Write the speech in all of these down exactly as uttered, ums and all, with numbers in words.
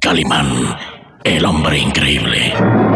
Calimán, el hombre increíble.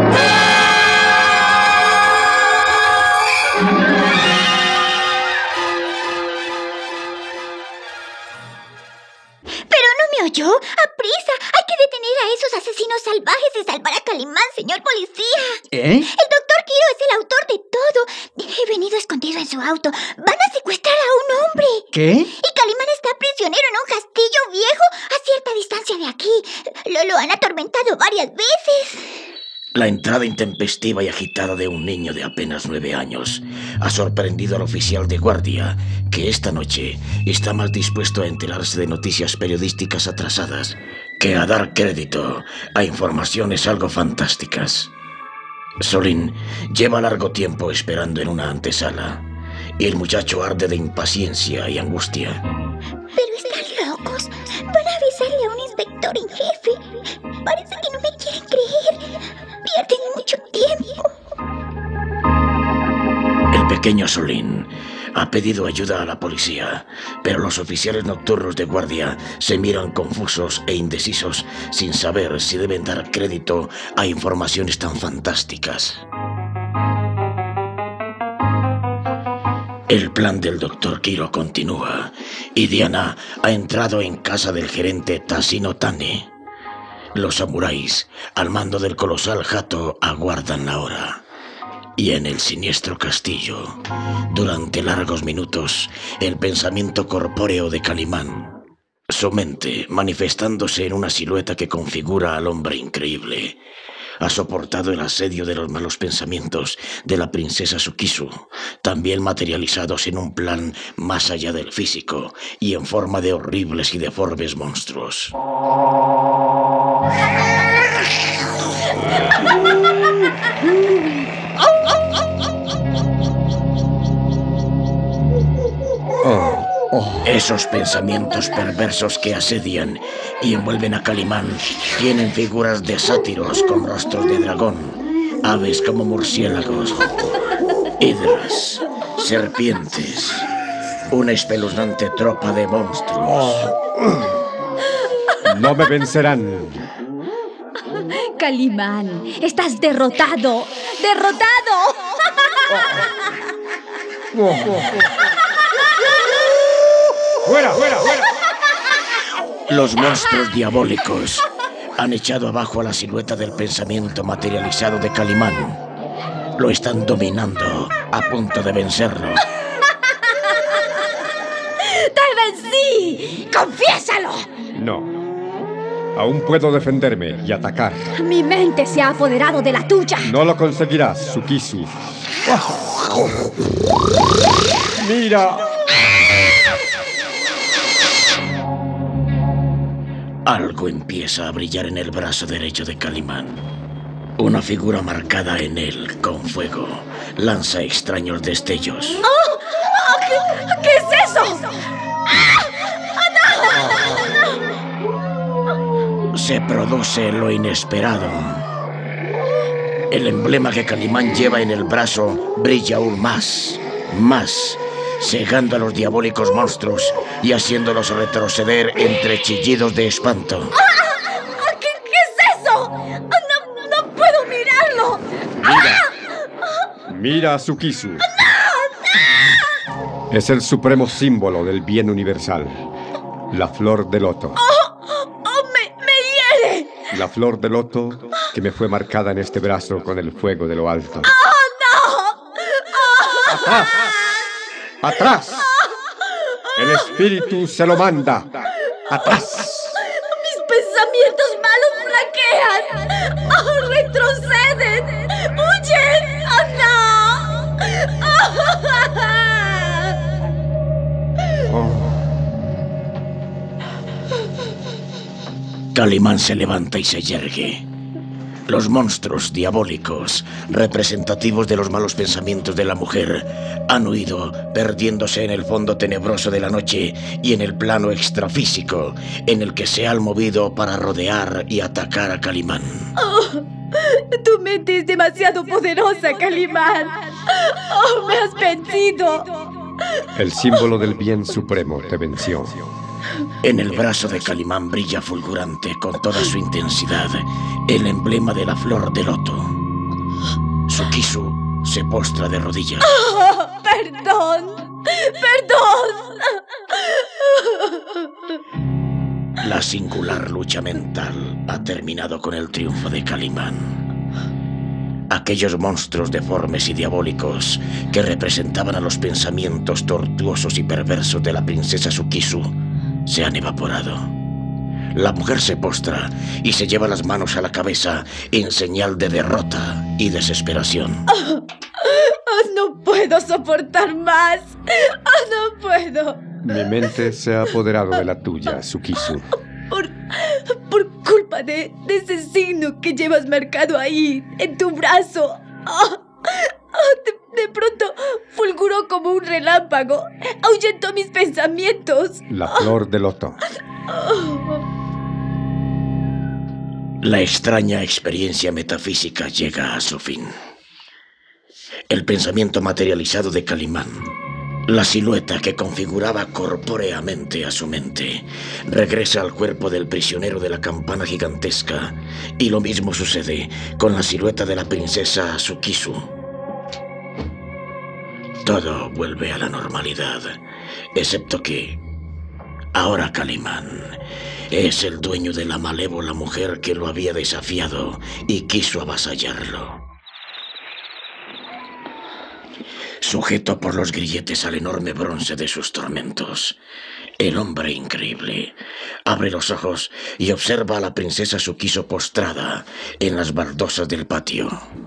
¿Pero no me oyó? ¡Aprisa! ¡Hay que detener a esos asesinos salvajes y salvar a Calimán, señor policía! ¿Eh? El doctor Quiro es el autor de todo. He venido escondido en su auto. Van a secuestrar a un hombre. ¿Qué? Y Calimán está prisionero en un castillo viejo a cierta distancia de aquí. Lo, lo han atormentado varias veces. La entrada intempestiva y agitada de un niño de apenas nueve años ha sorprendido al oficial de guardia, que esta noche está más dispuesto a enterarse de noticias periodísticas atrasadas que a dar crédito a informaciones algo fantásticas. Solín lleva largo tiempo esperando en una antesala, y el muchacho arde de impaciencia y angustia. Pero están locos. Van a avisarle a un inspector en jefe. Parece que no me quieren creer. Pierden mucho tiempo. El pequeño Solín ha pedido ayuda a la policía, pero los oficiales nocturnos de guardia se miran confusos e indecisos sin saber si deben dar crédito a informaciones tan fantásticas. El plan del doctor Quiro continúa y Diana ha entrado en casa del gerente Tasino Tane. Los samuráis, al mando del colosal Hato, aguardan la hora. Y en el siniestro castillo, durante largos minutos, el pensamiento corpóreo de Calimán, su mente manifestándose en una silueta que configura al hombre increíble, ha soportado el asedio de los malos pensamientos de la princesa Sukisu, también materializados en un plan más allá del físico y en forma de horribles y deformes monstruos. Oh, oh. Esos pensamientos perversos que asedian y envuelven a Calimán tienen figuras de sátiros con rostros de dragón, aves como murciélagos, hidras, serpientes, una espeluznante tropa de monstruos. No me vencerán. Calimán, estás derrotado. ¡Derrotado! ¡Fuera, fuera, fuera! Los monstruos diabólicos han echado abajo a la silueta del pensamiento materializado de Calimán. Lo están dominando, a punto de vencerlo. ¡Te vencí! ¡Confiésalo! No. Aún puedo defenderme y atacar. Mi mente se ha apoderado de la tuya. No lo conseguirás, Sukisu. ¡Mira! Algo empieza a brillar en el brazo derecho de Calimán. Una figura marcada en él con fuego lanza extraños destellos. ¡Oh! ¡Oh! ¿Qué, ¿Qué es eso? Se produce lo inesperado. El emblema que Calimán lleva en el brazo brilla aún más, más, cegando a los diabólicos monstruos y haciéndolos retroceder entre chillidos de espanto. ¡Ah! ¿Qué, ¿Qué es eso? No, no puedo mirarlo. Mira. Mira a Sukisu. Es el supremo símbolo del bien universal. La flor de loto. La flor de loto que me fue marcada en este brazo con el fuego de lo alto. ¡Oh, no! Oh. ¡Atrás! ¡Atrás! El espíritu se lo manda. ¡Atrás! Mis pensamientos malos flaquean. ¡Oh, retroceden! ¡Huyen! ¡Oh, no! Oh. Calimán se levanta y se yergue. Los monstruos diabólicos, representativos de los malos pensamientos de la mujer, han huido, perdiéndose en el fondo tenebroso de la noche y en el plano extrafísico, en el que se han movido para rodear y atacar a Calimán. Oh, tu mente es demasiado poderosa, Calimán. Oh, me has vencido. El símbolo del bien supremo te venció. En el brazo de Calimán brilla fulgurante con toda su intensidad el emblema de la flor de loto. Sukisu se postra de rodillas. Oh, perdón, perdón. La singular lucha mental ha terminado con el triunfo de Calimán. Aquellos monstruos deformes y diabólicos que representaban a los pensamientos tortuosos y perversos de la princesa Sukisu se han evaporado. La mujer se postra y se lleva las manos a la cabeza en señal de derrota y desesperación. Oh, oh, no puedo soportar más. Oh, no puedo. Mi mente se ha apoderado de la tuya, Sukisu. Por, por culpa de, de ese signo que llevas marcado ahí, en tu brazo. Oh, oh, de, de pronto fulguró como un relámpago. Ahuyentó mis pensamientos. La flor de loto. Oh. La extraña experiencia metafísica llega a su fin. El pensamiento materializado de Calimán, la silueta que configuraba corpóreamente a su mente, regresa al cuerpo del prisionero de la campana gigantesca, y lo mismo sucede con la silueta de la princesa Sukisu. Todo vuelve a la normalidad, excepto que ahora Calimán es el dueño de la malévola mujer que lo había desafiado y quiso avasallarlo. Sujeto por los grilletes al enorme bronce de sus tormentos, el hombre increíble abre los ojos y observa a la princesa Sukisu postrada en las baldosas del patio.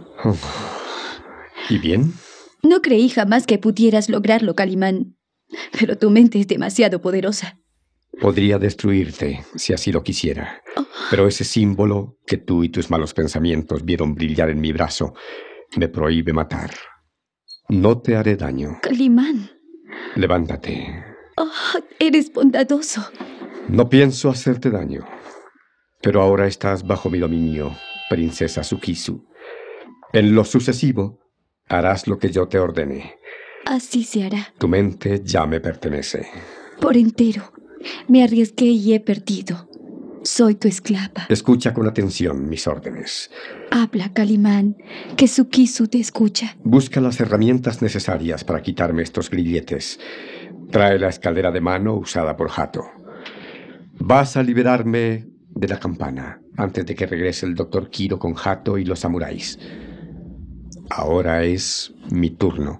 ¿Y bien? No creí jamás que pudieras lograrlo, Calimán, pero tu mente es demasiado poderosa. Podría destruirte si así lo quisiera, pero ese símbolo que tú y tus malos pensamientos vieron brillar en mi brazo me prohíbe matar. No te haré daño. Calimán. Levántate. Oh, eres bondadoso. No pienso hacerte daño, pero ahora estás bajo mi dominio, princesa Sukisu. En lo sucesivo, harás lo que yo te ordene. Así se hará. Tu mente ya me pertenece. Por entero. Me arriesgué y he perdido. Soy tu esclava. Escucha con atención mis órdenes. Habla, Calimán, que Sukisu te escucha. Busca las herramientas necesarias para quitarme estos grilletes. Trae la escalera de mano usada por Hato. Vas a liberarme de la campana antes de que regrese el doctor Kiro con Hato y los samuráis. Ahora es mi turno.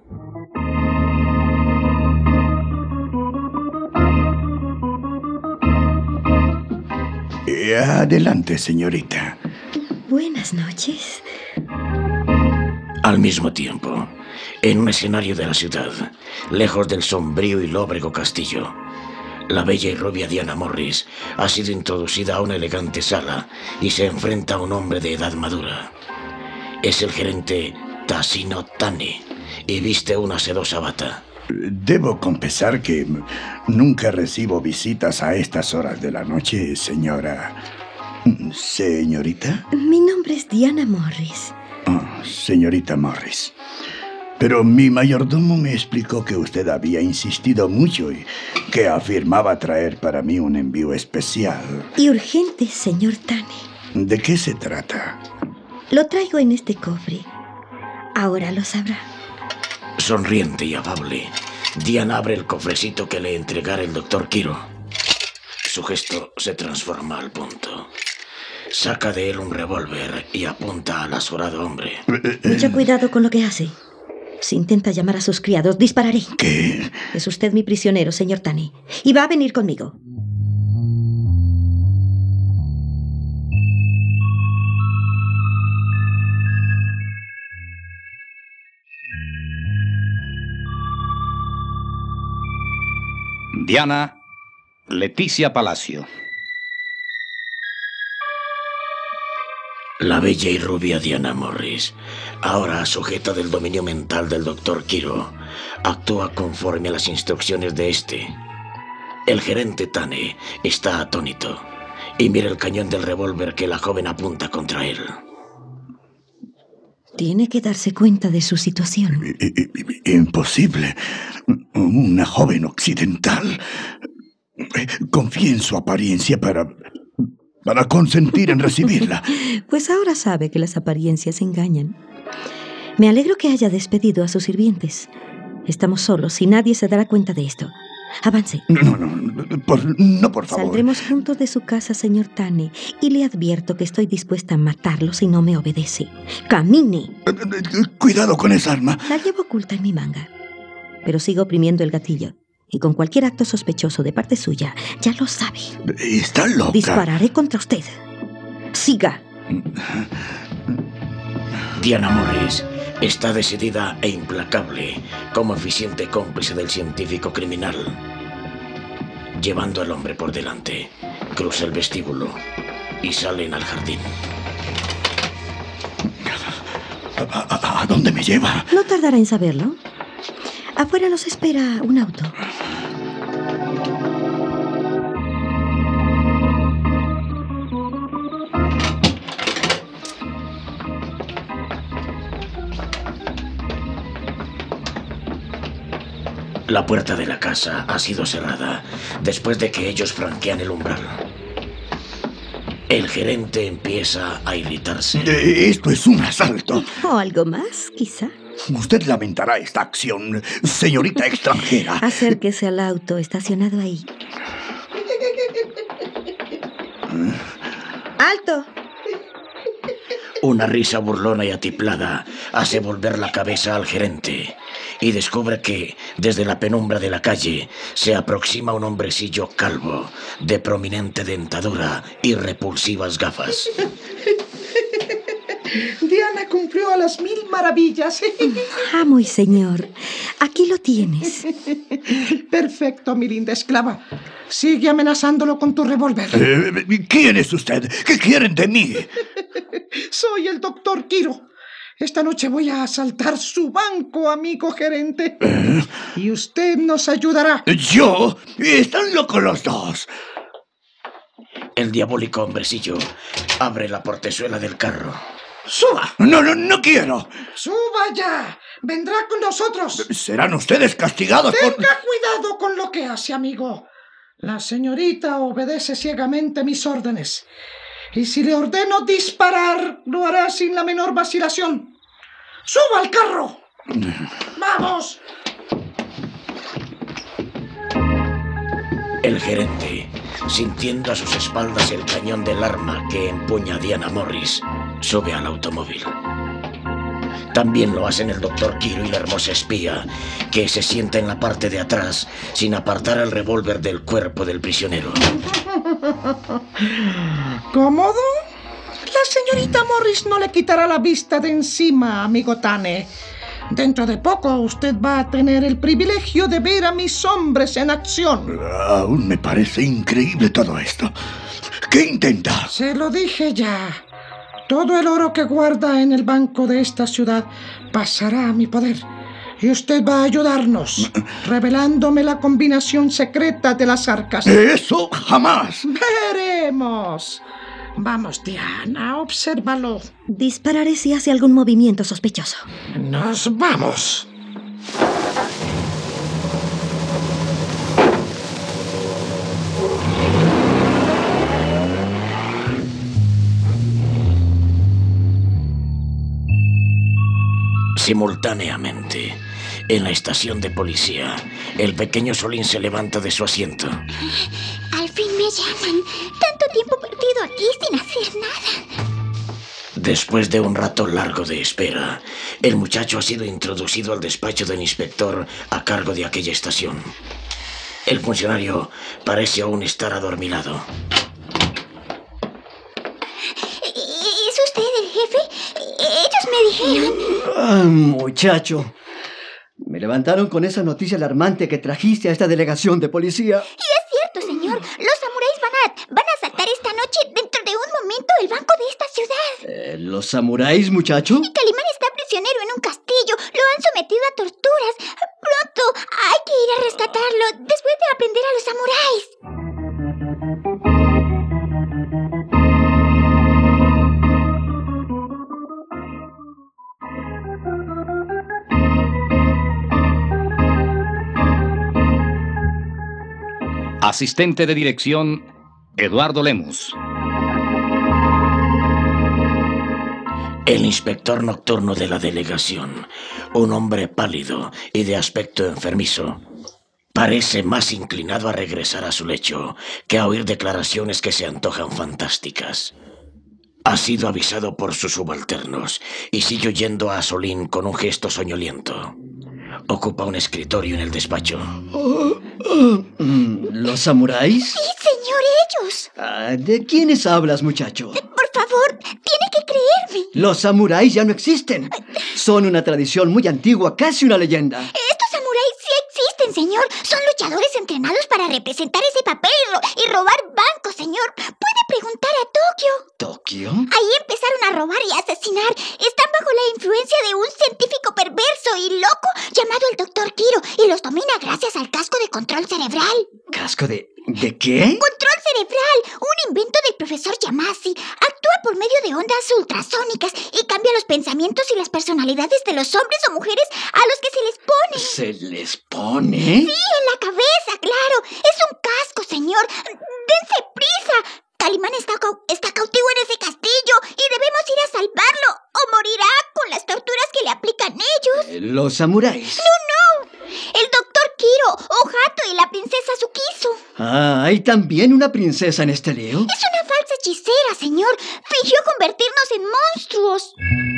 Adelante, señorita. Buenas noches. Al mismo tiempo, en un escenario de la ciudad, lejos del sombrío y lóbrego castillo, la bella y rubia Diana Morris ha sido introducida a una elegante sala y se enfrenta a un hombre de edad madura. Es el gerente Tasino Tani y viste una sedosa bata. Debo confesar que nunca recibo visitas a estas horas de la noche, señora... ¿Señorita? Mi nombre es Diana Morris. Oh, señorita Morris. Pero mi mayordomo me explicó que usted había insistido mucho y que afirmaba traer para mí un envío especial. Y urgente, señor Tani. ¿De qué se trata? Lo traigo en este cofre. Ahora lo sabrá. Sonriente y afable, Diana abre el cofrecito que le entregara el doctor Kiro. Su gesto se transforma al punto. Saca de él un revólver y apunta al azorado hombre. Mucho cuidado con lo que hace. Si intenta llamar a sus criados, dispararé. ¿Qué? Es usted mi prisionero, señor Tani, y va a venir conmigo. Diana Leticia Palacio. La bella y rubia Diana Morris, ahora sujeta del dominio mental del doctor Kiro, actúa conforme a las instrucciones de este. El gerente Tane está atónito y mira el cañón del revólver que la joven apunta contra él. Tiene que darse cuenta de su situación. Imposible. Una joven occidental. Confíe en su apariencia para... para consentir en recibirla. Pues ahora sabe que las apariencias engañan. Me alegro que haya despedido a sus sirvientes. Estamos solos y nadie se dará cuenta de esto. Avance. No, no, por, no, por favor. Saldremos juntos de su casa, señor Tane, y le advierto que estoy dispuesta a matarlo si no me obedece. ¡Camine! Cuidado con esa arma. La llevo oculta en mi manga, pero sigo oprimiendo el gatillo. Y con cualquier acto sospechoso de parte suya, ya lo sabe. Está loca. Dispararé contra usted. Siga. Diana Morris está decidida e implacable como eficiente cómplice del científico criminal. Llevando al hombre por delante, cruza el vestíbulo y salen al jardín. ¿A, a, a dónde me lleva? No tardará en saberlo. Afuera los espera un auto. La puerta de la casa ha sido cerrada después de que ellos franquean el umbral. El gerente empieza a irritarse. Eh, Esto es un asalto. ¿O algo más, quizá? Usted lamentará esta acción, señorita extranjera. Acérquese al auto estacionado ahí. ¡Alto! Una risa burlona y atiplada hace volver la cabeza al gerente y descubre que, desde la penumbra de la calle, se aproxima un hombrecillo calvo, de prominente dentadura y repulsivas gafas. Diana cumplió a las mil maravillas. Amo y señor, aquí lo tienes. Perfecto, mi linda esclava. Sigue amenazándolo con tu revólver. Eh, ¿Quién es usted? ¿Qué quieren de mí? Soy el doctor Quiro. Esta noche voy a asaltar su banco, amigo gerente. ¿Eh? Y usted nos ayudará. ¿Yo? Están locos los dos. El diabólico hombrecillo abre la portezuela del carro. ¡Suba! No, no, no quiero. ¡Suba ya! Vendrá con nosotros. Serán ustedes castigados por... Tenga cuidado con lo que hace, amigo. La señorita obedece ciegamente mis órdenes. Y si le ordeno disparar, lo hará sin la menor vacilación. ¡Suba al carro! ¡Vamos! El gerente, sintiendo a sus espaldas el cañón del arma que empuña Diana Morris, sube al automóvil. También lo hacen el doctor Quiro y la hermosa espía, que se sienta en la parte de atrás sin apartar el revólver del cuerpo del prisionero. ¿Cómodo? La señorita Morris no le quitará la vista de encima, amigo Tane. Dentro de poco usted va a tener el privilegio de ver a mis hombres en acción. Aún me parece increíble todo esto. ¿Qué intenta? Se lo dije ya. Todo el oro que guarda en el banco de esta ciudad pasará a mi poder. Y usted va a ayudarnos, revelándome la combinación secreta de las arcas. ¡Eso jamás! ¡Veremos! Vamos, Diana, obsérvalo. Dispararé si hace algún movimiento sospechoso. ¡Nos vamos! Simultáneamente, en la estación de policía, el pequeño Solín se levanta de su asiento. Al fin me llaman. Tanto tiempo perdido aquí sin hacer nada. Después de un rato largo de espera, el muchacho ha sido introducido al despacho del inspector a cargo de aquella estación. El funcionario parece aún estar adormilado. ¿Es usted el jefe? Ellos me dijeron... Ah, muchacho. Me levantaron con esa noticia alarmante que trajiste a esta delegación de policía. Y es cierto, señor. Los samuráis van a, van a asaltar esta noche, dentro de un momento, el banco de esta ciudad. Eh, ¿Los samuráis, muchacho? Y Calimán está prisionero en un castillo. Lo han sometido a torturas. Pronto, hay que ir a rescatarlo después de aprender a los samuráis. Asistente de dirección, Eduardo Lemus. El inspector nocturno de la delegación, un hombre pálido y de aspecto enfermizo, parece más inclinado a regresar a su lecho que a oír declaraciones que se antojan fantásticas. Ha sido avisado por sus subalternos y sigue oyendo a Solín con un gesto soñoliento. Ocupa un escritorio en el despacho. Oh, oh, ¿Los samuráis? Sí, señor, ellos. Ah, ¿de quiénes hablas, muchacho? Por favor, tiene que creerme. Los samuráis ya no existen. Son una tradición muy antigua, casi una leyenda. Estos samuráis sí existen, señor. Son luchadores entrenados para representar ese papel y, ro y robar bancos, señor. Puede preguntar a Tokio. ¿Tokio? Ahí empezaron a robar y a asesinar. Están bajo la influencia de un científico perverso y loco llamado el doctor Kiro y los domina gracias al casco de control cerebral. ¿Casco de... de qué? Control cerebral, un invento del profesor Yamasi. Actúa por medio de ondas ultrasónicas y cambia los pensamientos y las personalidades de los hombres o mujeres a los que se les pone. ¿Se les pone? Sí, en la cabeza, claro. Es un casco, señor. Dense prisa. Calimán está, cau está cautivo en ese castillo y debemos ir a salvarlo o morirá con las torturas que le aplican ellos. Eh, ¿Los samuráis? No, no. El doctor Kiro, Ohato y la princesa Sukisu. Ah, ¿hay también una princesa en este lío? Es una falsa hechicera, señor. Fingió convertirnos en monstruos.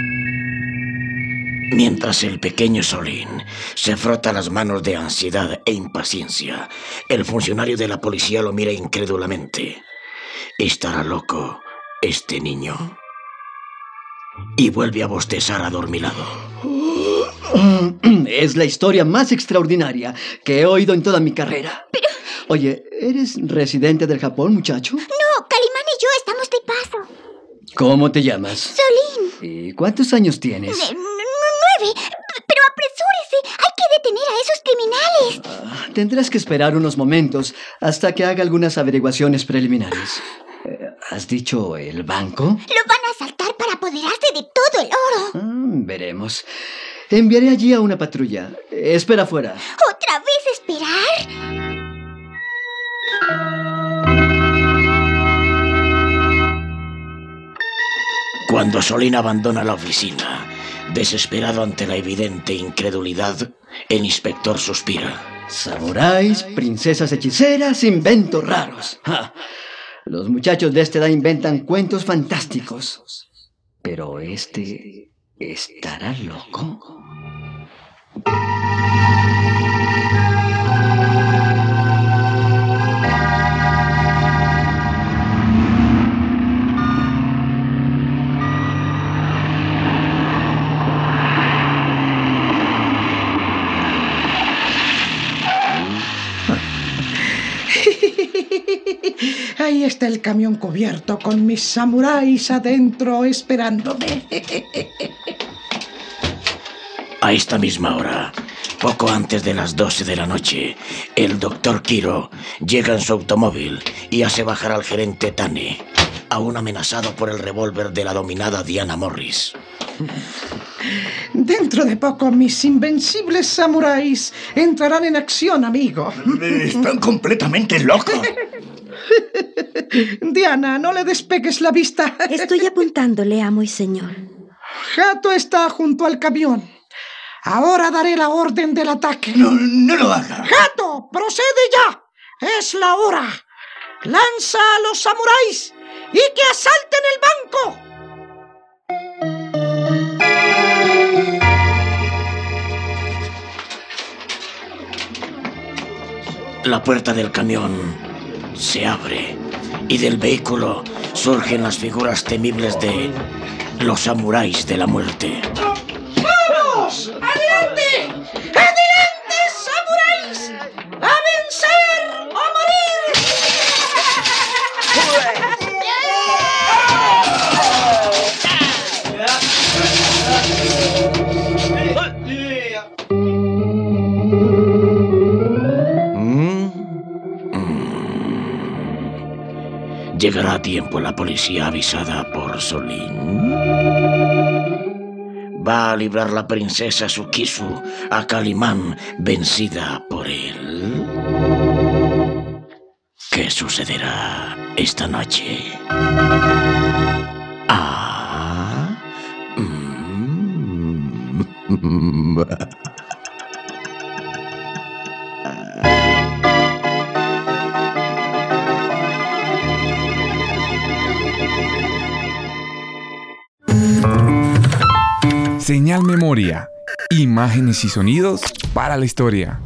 Mientras el pequeño Solín se frota las manos de ansiedad e impaciencia, el funcionario de la policía lo mira incrédulamente. ¿Estará loco este niño? Y vuelve a bostezar adormilado. Es la historia más extraordinaria que he oído en toda mi carrera. Pero... Oye, ¿eres residente del Japón, muchacho? No, Calimán y yo estamos de paso. ¿Cómo te llamas? Solín. ¿Y cuántos años tienes? N nueve. Pero apresúrese. Hay que detener a esos criminales. Ah, tendrás que esperar unos momentos hasta que haga algunas averiguaciones preliminares. ¿Has dicho el banco? Lo van a asaltar para apoderarse de todo el oro. Ah, veremos. Enviaré allí a una patrulla. Espera afuera. ¿Otra vez esperar? Cuando Solín abandona la oficina, desesperado ante la evidente incredulidad, el inspector suspira. Samuráis, princesas hechiceras, inventos raros. ¡Ja! Los muchachos de esta edad inventan cuentos fantásticos. Pero este... ¿estará loco? Ahí está el camión cubierto con mis samuráis adentro esperándome. A esta misma hora, poco antes de las doce de la noche, el doctor Kiro llega en su automóvil y hace bajar al gerente Tane, aún amenazado por el revólver de la dominada Diana Morris. Dentro de poco mis invencibles samuráis entrarán en acción, amigo. Están completamente locos. Diana, no le despegues la vista. Estoy apuntándole, amo y señor. Hato está junto al camión. Ahora daré la orden del ataque. No, no lo haga. ¡Hato, procede ya! ¡Es la hora! ¡Lanza a los samuráis y que asalten el banco! La puerta del camión se abre y del vehículo surgen las figuras temibles de los samuráis de la muerte. ¡Vamos! ¡Adelante! ¡Adelante, samuráis! ¡A vencer o morir! ¿Llegará a tiempo la policía avisada por Solín? ¿Va a librar la princesa Sukisu a Calimán vencida por él? ¿Qué sucederá esta noche? Ah. Mm. Señal Memoria. Imágenes y sonidos para la historia.